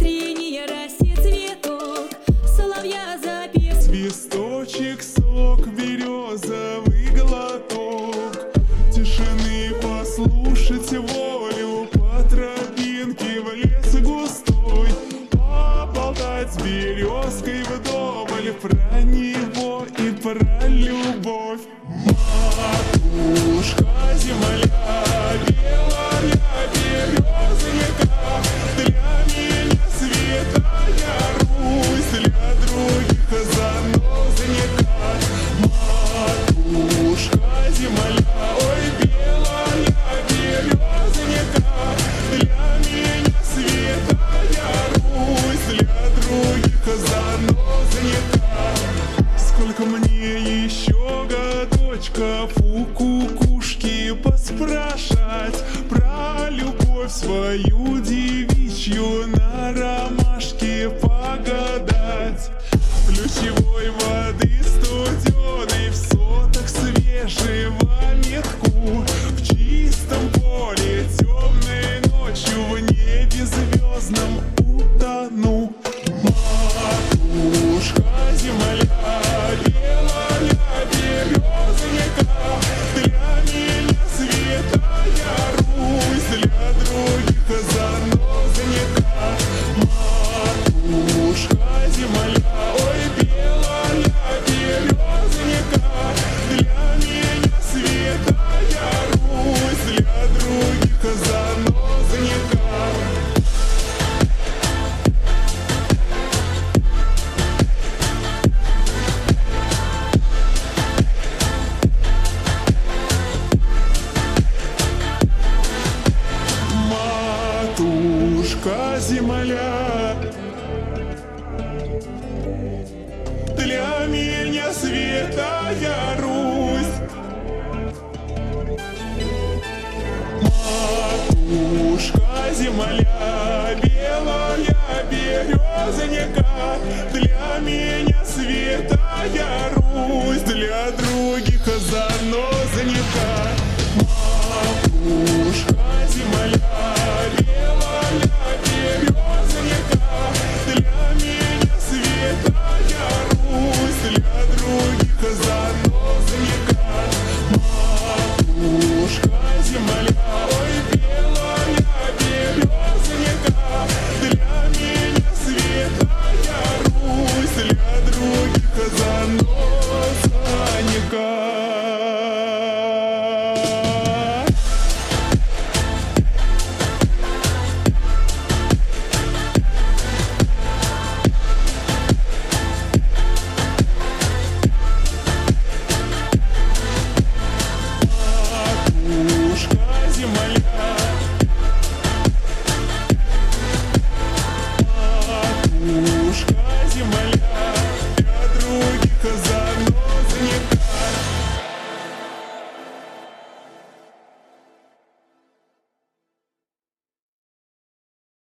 утренняя росе цветок, соловья запев. Свисточек, сок, березовый глоток, тишины послушать волю по тропинке в лес густой, поболтать с березкой вдоволь про него и про любовь. Матушка земля, белая березонька, для меня святая Русь, для других занозонька. Матушка земля, ой, белая березонька, для меня святая Русь, для других занозонька. Сколько мне еще годочков у кукушки поспрашать про любовь свою девичью, на ромашке погадать, ключевой воды студеной в сотах свежего метку, в чистом поле темной ночью в небе звездном утону. Матушка земля, белая березонька, для меня святая Русь, для других занозонька. Матушка земля, ой, белая березонька, для меня святая Русь, для других занозонька. Матушка земля, для меня святая Русь. Матушка земля, белая